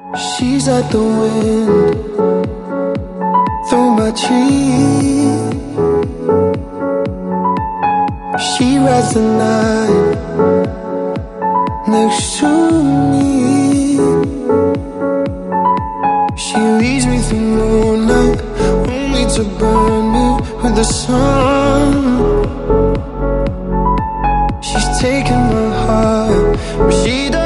She's like the wind through my tree. She rides the night next to me. She leads me through moonlight, only to burn me with the sun. She's taken my heart, but she doesn't